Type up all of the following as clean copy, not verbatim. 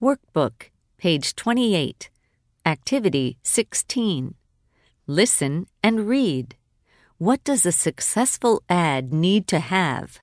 Workbook, page 28, Activity 16. Listen and read. What does a successful ad need to have?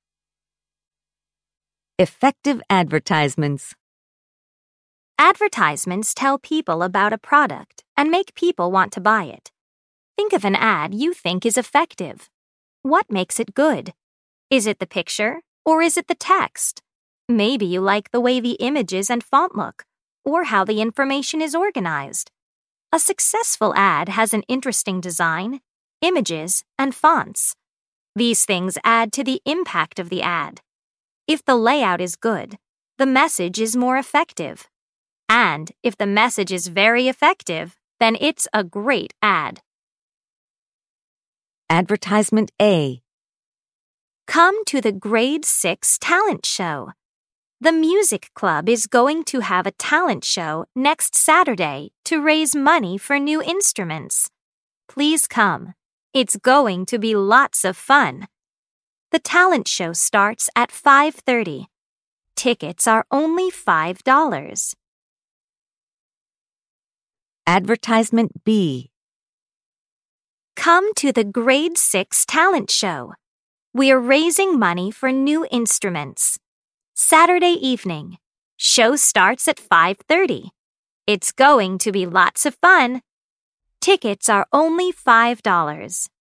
Effective advertisements. Advertisements tell people about a product and make people want to buy it. Think of an ad you think is effective. What makes it good? Is it the picture or is it the text? Maybe you like the way the images and font look, or how the information is organized. A successful ad has an interesting design, images, and fonts. These things add to the impact of the ad. If the layout is good, the message is more effective. And if the message is very effective, then it's a great ad. Advertisement A. Come to the Grade 6 Talent Show. The music club is going to have a talent show next Saturday to raise money for new instruments. Please come. It's going to be lots of fun. The talent show starts at 5:30. Tickets are only $5. Advertisement B. Come to the Grade 6 Talent Show. We are raising money for new instruments. Saturday evening. Show starts at 5:30. It's going to be lots of fun. Tickets are only $5.